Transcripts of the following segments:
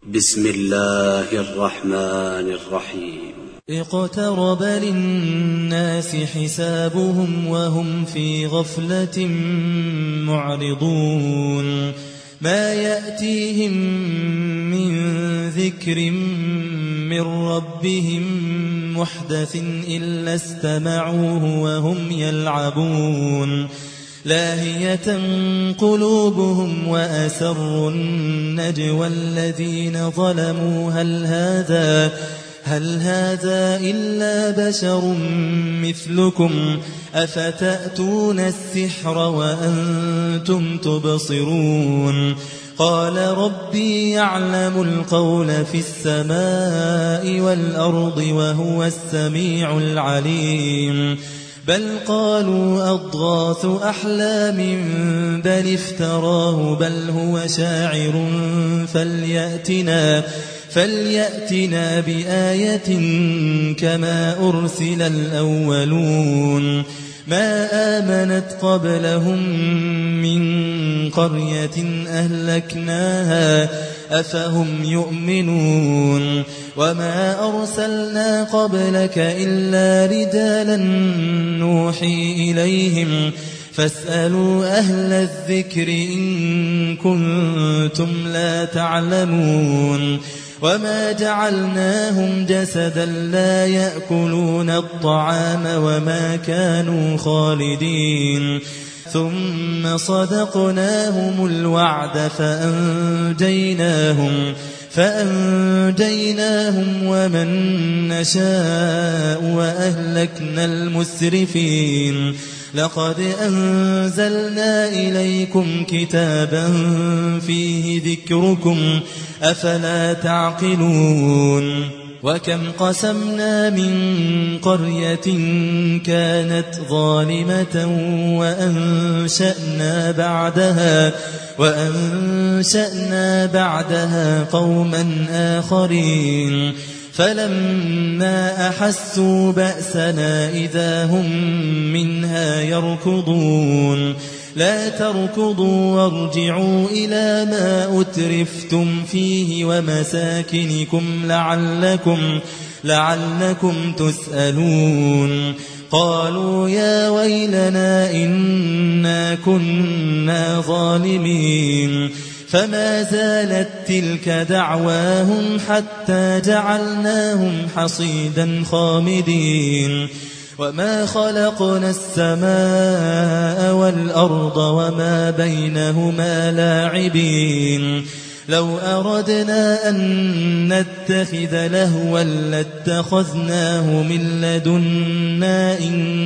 بسم الله الرحمن الرحيم. اقترب للناس حسابهم وهم في غفلة معرضون ما يأتيهم من ذكر من ربهم محدث إلا استمعوه وهم يلعبون لاهية قلوبهم وأسروا النجوى الذين ظلموا هل هذا إلا بشر مثلكم أفتأتون السحر وأنتم تبصرون قال ربي يعلم القول في السماء والأرض وهو السميع العليم بل قالوا أضغاث أحلام بل افتراه بل هو شاعر فليأتنا بآية كما أرسل الأولون ما آمنت قبلهم من قرية أهلكناها أفهم يؤمنون وما أرسلنا قبلك إلا رجالا نوحي إليهم فاسألوا أهل الذكر إن كنتم لا تعلمون وما جعلناهم جسدا لا يأكلون الطعام وما كانوا خالدين ثم صدقناهم الوعد فأنجيناهم ومن نشاء وأهلكنا المسرفين لقد أنزلنا إليكم كتابا فيه ذكركم أفلا تعقلون وكم قسمنا من قرية كانت ظالمة وأنشأنا بعدها قوما آخرين فلما أحسوا بأسنا إذا هم منها يركضون لا تركضوا وارجعوا إلى ما أترفتم فيه ومساكنكم لعلكم تسألون قالوا يا ويلنا إنا كنا ظالمين فما زالت تلك دعواهم حتى جعلناهم حصيدا خامدين وما خلقنا السماء والأرض وما بينهما لاعبين لو أردنا أن نتخذ لهوا لاتخذناه من لدنا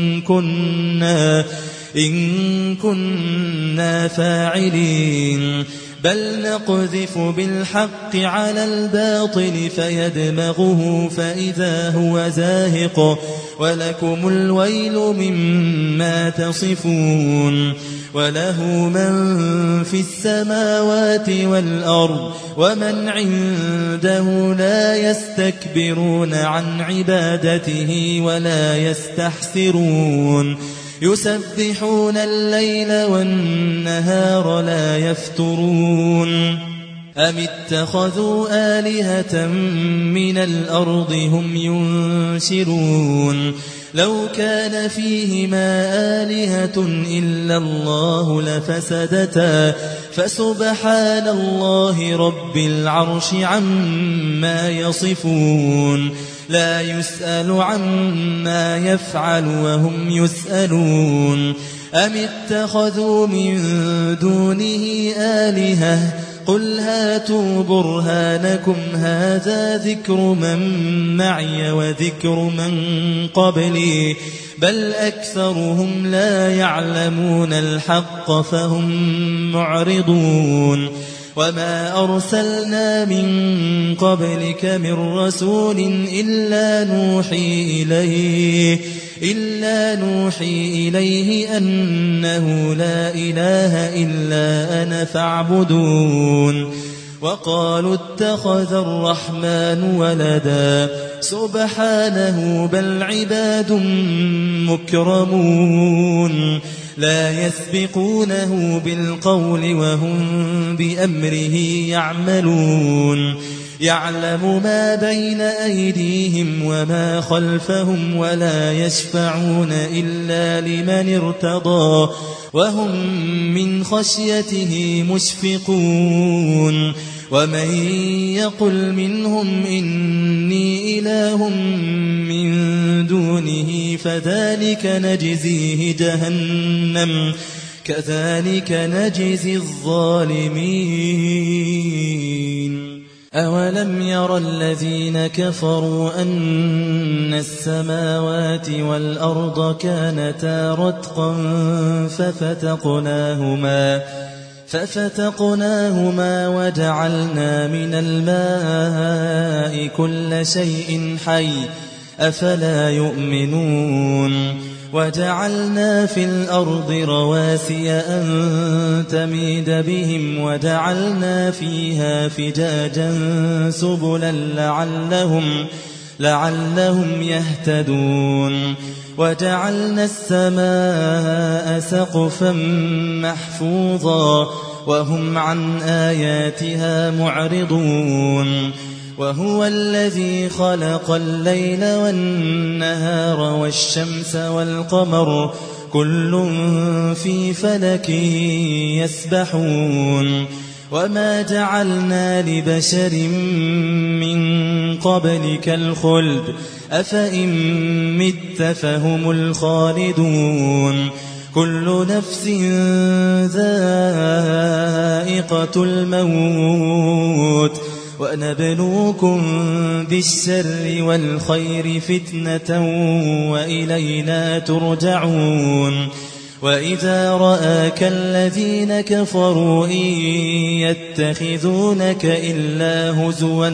إن كنا فاعلين بل نقذف بالحق على الباطل فيدمغه فإذا هو زاهق ولكم الويل مما تصفون وله من في السماوات والأرض ومن عنده لا يستكبرون عن عبادته ولا يستحسرون يسبحون الليل والنهار لا يفترون أم اتخذوا آلهة من الأرض هم ينشرون لو كان فيهما آلهة إلا الله لفسدتا فسبحان الله رب العرش عما يصفون لا يسأل عما يفعل وهم يسألون أم اتخذوا من دونه آلهة قل هاتوا برهانكم هذا ذكر من معي وذكر من قبلي بل أكثرهم لا يعلمون الحق فهم معرضون وما أرسلنا من قبلك من رسول إلا نوحي إليه أنه لا إله إلا أنا فاعبدون وقالوا اتخذ الرحمن ولدا سبحانه بل عباد مكرمون لا يسبقونه بالقول وهم بأمره يعملون يعلم ما بين أيديهم وما خلفهم ولا يشفعون إلا لمن ارتضى وهم من خشيته مشفقون ومن يقل منهم إني إله من دونه فذلك نجزيه جهنم كذلك نجزي الظالمين أولم ير الذين كفروا أن السماوات والأرض كانتا رتقا ففتقناهما وجعلنا من الماء كل شيء حي أفلا يؤمنون وجعلنا في الأرض رواسي أن تميد بهم وجعلنا فيها فجاجا سبلا لعلهم يهتدون وجعلنا السماء سقفا محفوظا وهم عن آياتها معرضون وهو الذي خلق الليل والنهار والشمس والقمر كل في فلك يسبحون وما جعلنا لبشر من قبلك الخلد أفإن مت فهم الخالدون كل نفس ذائقة الموت ونبلوكم بالشر والخير فتنة وإلينا ترجعون وإذا رآك الذين كفروا إن يتخذونك إلا هزوا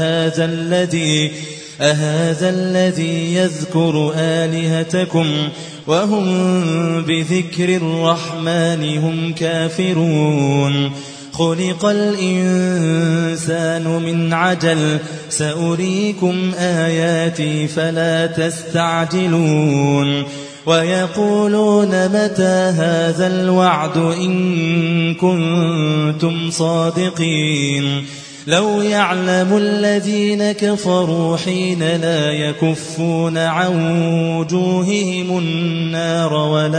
أهذا الذي يذكر آلهتكم وهم بذكر الرحمن هم كافرون خلق الإنسان من عجل سأريكم آياتي فلا تستعجلون ويقولون متى هذا الوعد إن كنتم صادقين لو يعلم الذين كفروا حين لا يكفون عن وجوههم النار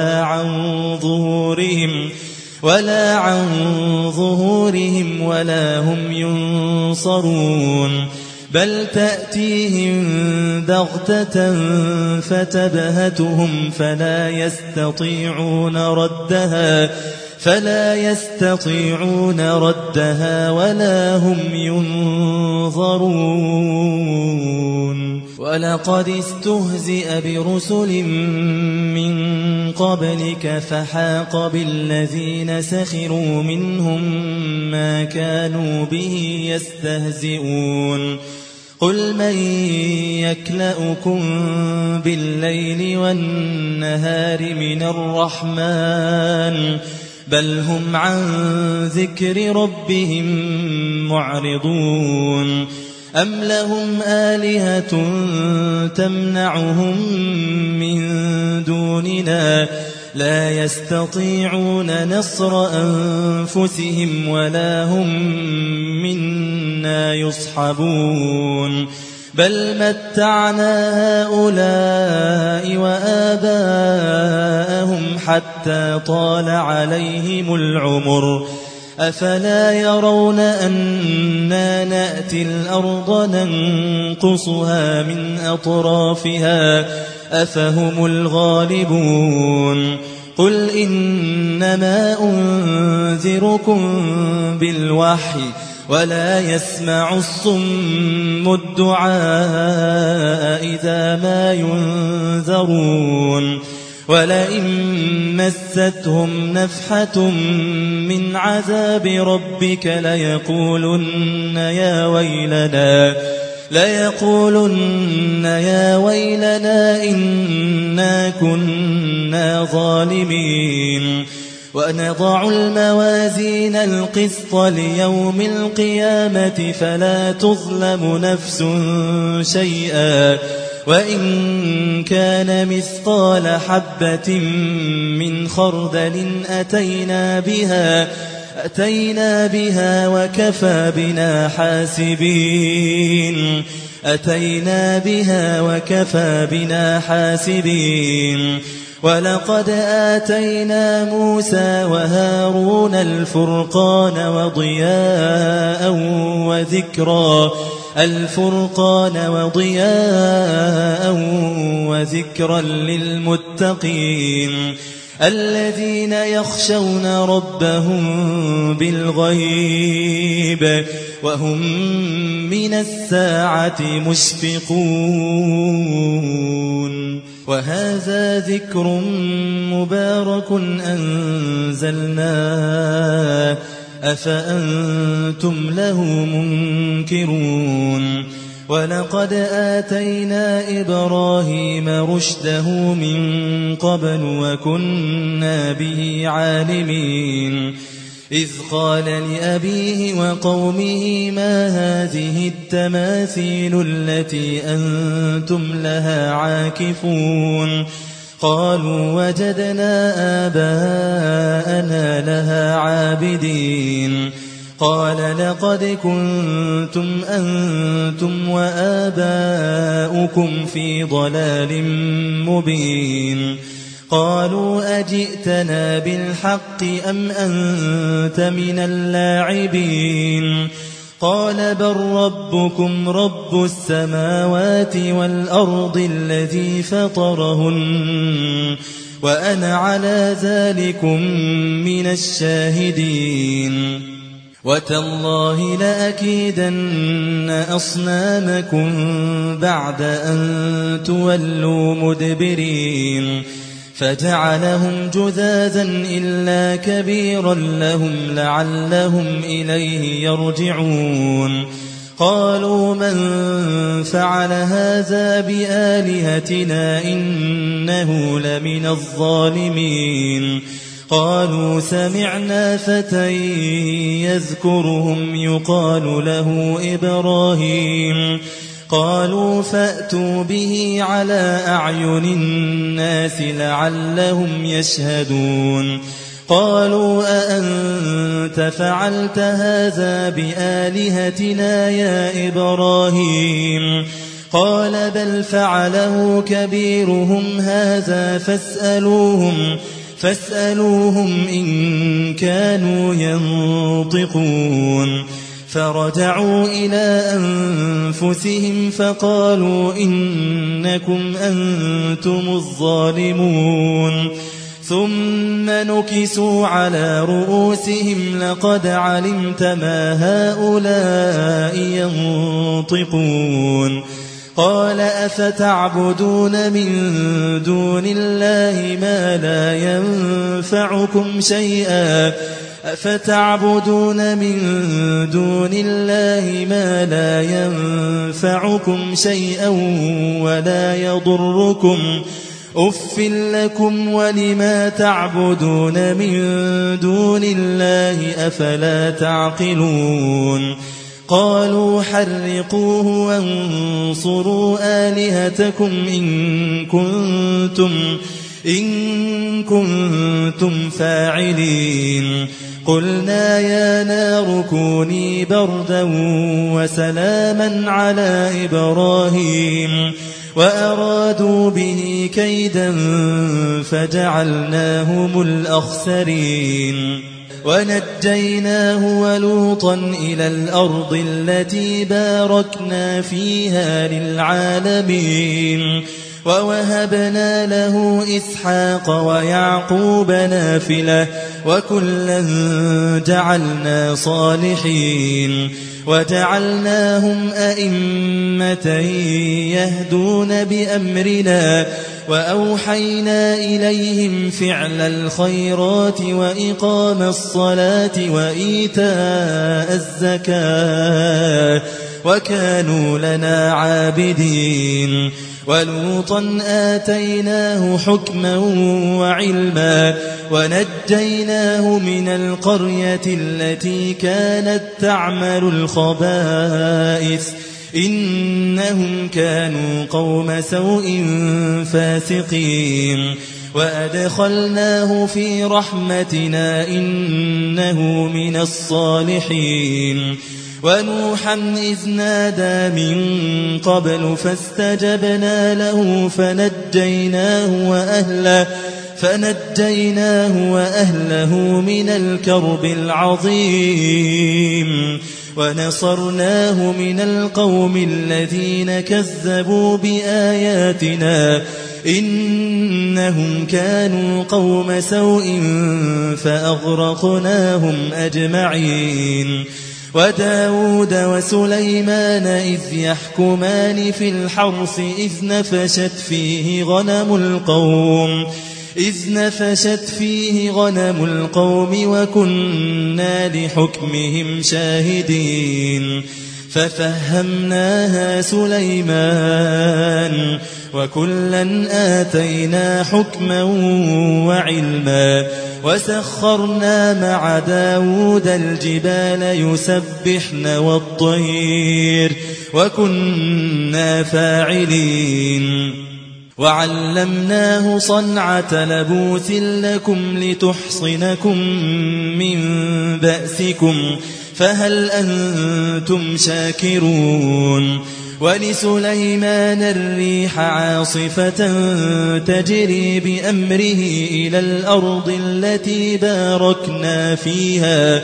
ولا عن ظهورهم ولا هم ينصرون بل تأتيهم بغتة فتبهتهم فلا يستطيعون ردها ولا هم ينظرون ولقد استهزئ برسل من قبلك فحاق بالذين سخروا منهم ما كانوا به يستهزئون قل من يكلؤكم بالليل والنهار من الرحمن بل هم عن ذكر ربهم معرضون أم لهم آلهة تمنعهم من دوننا لا يستطيعون نصر أنفسهم ولا هم منا يصحبون بل متعنا هؤلاء وآباءهم حتى طال عليهم العمر أفلا يرون أنا نأتي الأرض ننقصها من أطرافها أفهم الغالبون قل إنما أنذركم بالوحي ولا يسمع الصم الدعاء إذا ما ينذرون ولئن مستهم نفحة من عذاب ربك ليقولن يا ويلنا إنا كنا ظالمين ونضع الموازين القسط ليوم القيامة فلا تظلم نفس شيئا وإن كان مثقال حبة من خردل أتينا بها وكفى بنا حاسبين أتينا بها وكفى بنا حاسبين ولقد آتينا موسى وهارون الفرقان وضياء وذكرا للمتقين الذين يخشون ربهم بالغيب وهم من الساعة مشفقون وهذا ذكر مبارك أنزلناه أفأنتم له منكرون ولقد آتينا إبراهيم رشده من قبل وكنا به عالمين إذ قال لأبيه وقومه ما هذه التماثيل التي أنتم لها عاكفون قالوا وجدنا آباءنا لها عابدين قال لقد كنتم أنتم وآباؤكم في ضلال مبين قالوا أجئتنا بالحق أم أنت من اللاعبين قال بل ربكم رب السماوات والأرض الذي فطرهن وأنا على ذلكم من الشاهدين وتالله لأكيدن أصنامكم بعد أن تولوا مدبرين فجعلهم جذاذا إلا كبيرا لهم لعلهم إليه يرجعون قالوا من فعل هذا بآلهتنا إنه لمن الظالمين قالوا سمعنا فتى يذكرهم يقال له إبراهيم قالوا فأتوا به على أعين الناس لعلهم يشهدون قالوا أأنت فعلت هذا بآلهتنا يا إبراهيم قال بل فعله كبيرهم هذا فاسألوهم إن كانوا ينطقون فرجعوا إلى أنفسهم فقالوا إنكم أنتم الظالمون ثم نكسوا على رؤوسهم لقد علمت ما هؤلاء ينطقون قال أفتعبدون من دون الله ما لا ينفعكم شيئا ولا يضركم أف لكم ولما تعبدون من دون الله أفلا تعقلون قالوا حرقوه وانصروا آلهتكم إن كنتم فاعلين قلنا يا نار كوني بردا وسلاما على إبراهيم وأرادوا به كيدا فجعلناهم الأخسرين ونجيناه ولوطا إلى الأرض التي باركنا فيها للعالمين ووهبنا له إسحاق ويعقوب نافلة وكلا جعلنا صالحين وجعلناهم أئمة يهدون بأمرنا وأوحينا إليهم فعل الخيرات وإقام الصلاة وإيتاء الزكاة وكانوا لنا عابدين ولوطا آتيناه حكما وعلما ونجيناه من القرية التي كانت تعمل الخبائث إنهم كانوا قوم سوء فاسقين وأدخلناه في رحمتنا إنه من الصالحين ونوحا إذ نادى من قبل فاستجبنا له فنجيناه وأهله من الكرب العظيم ونصرناه من القوم الذين كذبوا بآياتنا إنهم كانوا قوم سوء فأغرقناهم أجمعين وداود وسليمان إذ يحكمان في الحرث إذ نفشت فيه غنم القوم وكنا لحكمهم شاهدين ففهمناها سليمان وكلا آتينا حكما وعلما وسخرنا مع داود الجبال يسبحن والطير وكنا فاعلين وعلمناه صنعة لبوس لكم لتحصنكم من بأسكم فهل أنتم شاكرون ولسليمان الريح عاصفة تجري بأمره إلى الأرض التي باركنا فيها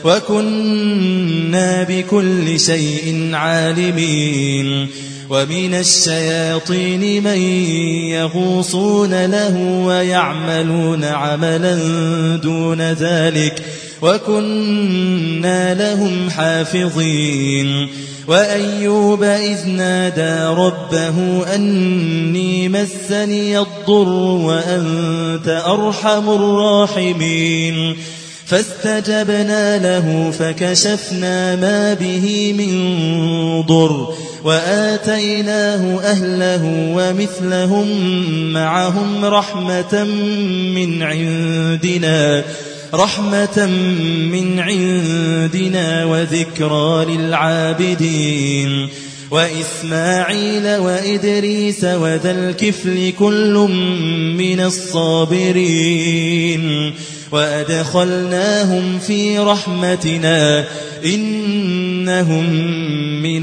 وكنا بكل شيء عالمين ومن الشياطين من يغوصون له ويعملون عملا دون ذلك وكنا لهم حافظين وأيوب إذ نادى ربه أني مسني الضر وأنت أرحم الراحمين فاستجبنا له فكشفنا ما به من ضر وآتيناه أهله ومثلهم معهم رحمة من عندنا وذكرى للعابدين وإسماعيل وإدريس وذا الكفل كل من الصابرين وأدخلناهم في رحمتنا إنهم من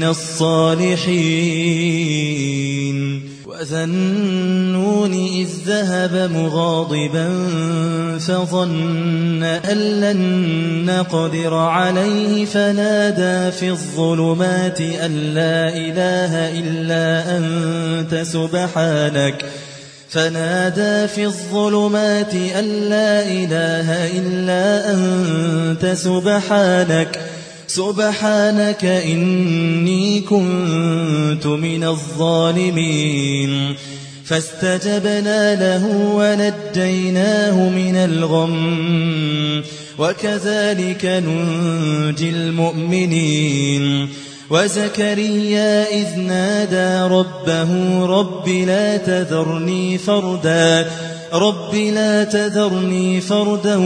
الصالحين وذا النون إذ ذهب مغاضبا فظن أن لن نقدر عليه فنادى في الظلمات أن لا إله إلا أنت سبحانك إني كنت من الظالمين فاستجبنا له ونجيناه من الغم وكذلك ننجي المؤمنين وزكريا إذ نادى ربه رب لا تذرني فردا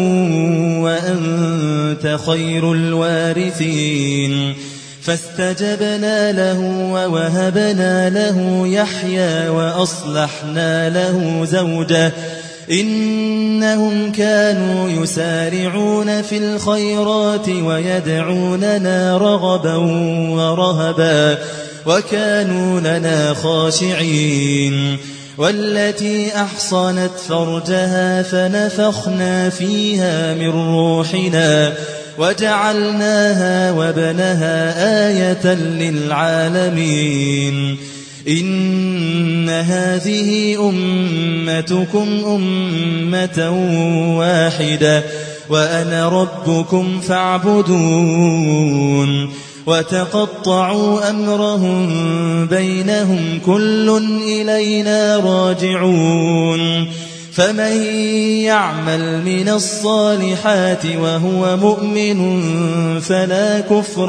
وأنت خير الوارثين فاستجبنا له ووهبنا له يحيى وأصلحنا له زوجه إنهم كانوا يسارعون في الخيرات ويدعوننا رغبا ورهبا وكانوا لنا خاشعين والتي أحصنت فرجها فنفخنا فيها من روحنا وجعلناها وابنها آية للعالمين إن هذه أمتكم أمة واحدة وأنا ربكم فاعبدون وتقطعوا أمرهم بينهم كل إلينا راجعون فمن يعمل من الصالحات وهو مؤمن فلا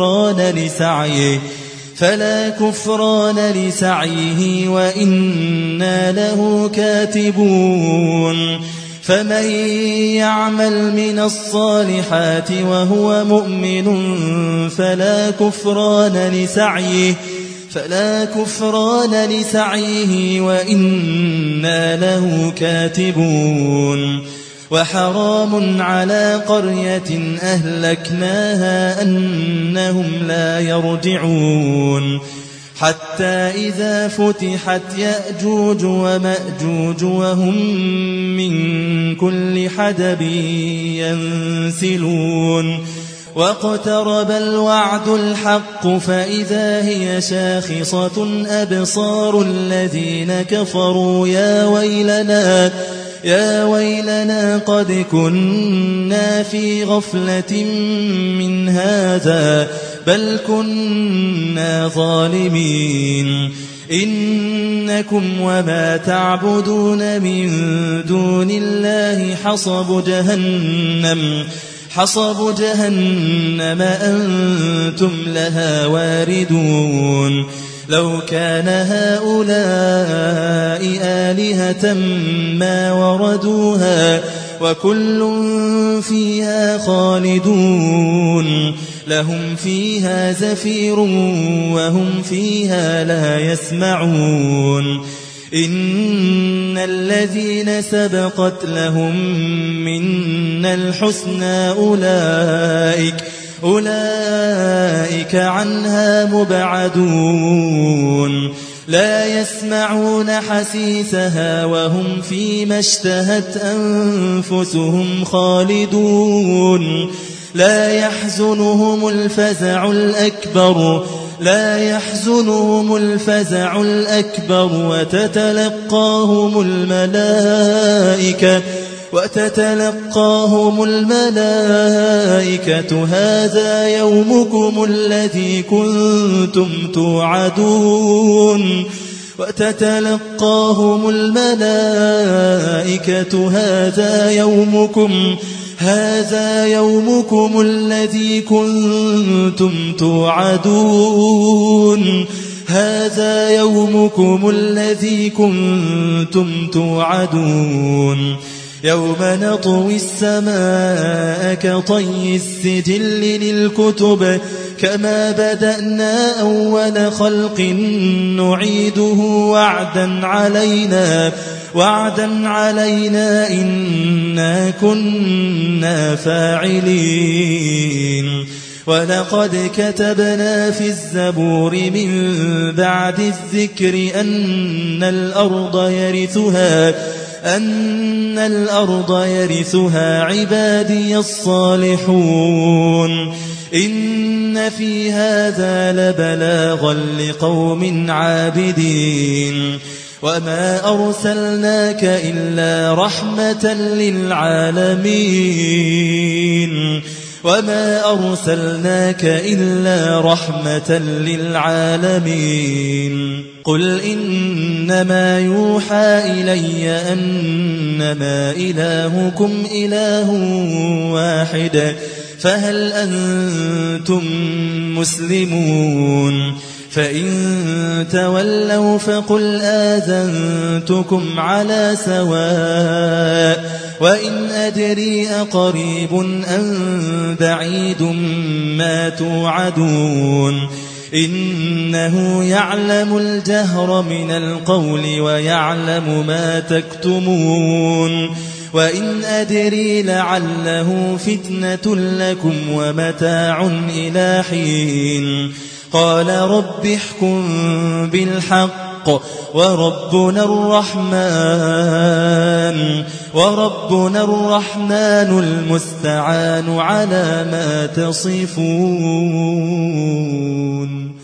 كفران لسعيه وإنا له كاتبون فمن يعمل من الصالحات وهو مؤمن فلا فلا كفران لسعيه وإنا له كاتبون وحرام على قرية أهلكناها أنهم لا يرجعون حتى إذا فتحت يأجوج ومأجوج وهم من كل حدب ينسلون واقترب الوعد الحق فإذا هي شاخصة أبصار الذين كفروا يا ويلنا قد كنا في غفلة من هذا بل كنا ظالمين إنكم وما تعبدون من دون الله حصب جهنم أنتم لها واردون لو كان هؤلاء آلهة ما وردوها وكل فيها خالدون لهم فيها زفير وهم فيها لا يسمعون إن الذين سبقت لهم منا الحسنى أولئك عنها مبعدون لا يسمعون حسيسها وهم فيما اشتهت أنفسهم خالدون لا يحزنهم الفزع الأكبر وتتلقاهم الملائكة هذا يومكم الذي كنتم توعدون هذا يومكم الذي كنتم توعدون يوم نطوي السماء كطي السجل للكتب كما بدأنا أول خلق نعيده وعدا علينا إنا كنا فاعلين ولقد كتبنا في الزبور من بعد الذكر أن الأرض يرثها عبادي الصالحون إن في هذا لبلاغا لقوم عابدين وما أرسلناك إلا رحمة للعالمين قل إنما يوحى إلي أنما إلهكم إله واحد فهل أنتم مسلمون فإن تولوا فقل آذنتكم على سواء وإن أدري أقريب أم بعيد ما توعدون إنه يعلم الجهر من القول ويعلم ما تكتمون وإن أدري لعله فتنة لكم ومتاع إلى حين قال رب احكم بالحق وربنا الرحمن المستعان على ما تصفون